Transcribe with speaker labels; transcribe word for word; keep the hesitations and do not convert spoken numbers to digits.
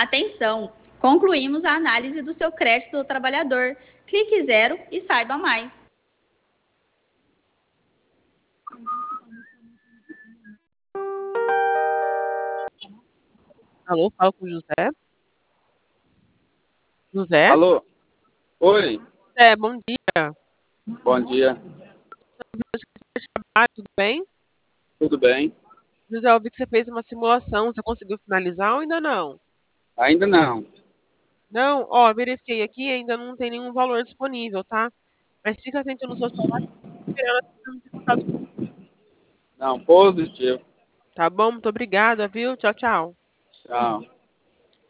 Speaker 1: Atenção! Concluímos a análise do seu crédito do trabalhador. Clique zero e saiba mais.
Speaker 2: Alô, fala com o José. José?
Speaker 3: Alô? Oi,
Speaker 2: José, bom dia.
Speaker 3: bom dia.
Speaker 2: Ah, tudo bem?
Speaker 3: Tudo bem?
Speaker 2: José, eu vi que você fez uma simulação. Você conseguiu finalizar ou ainda não?
Speaker 3: Ainda não.
Speaker 2: Não? Ó, verifiquei aqui e ainda não tem nenhum valor disponível, tá? Mas fica atento no seu celular, esperando os resultados.
Speaker 3: Não, positivo.
Speaker 2: Tá bom? Muito obrigada, viu? Tchau, tchau.
Speaker 3: Tchau.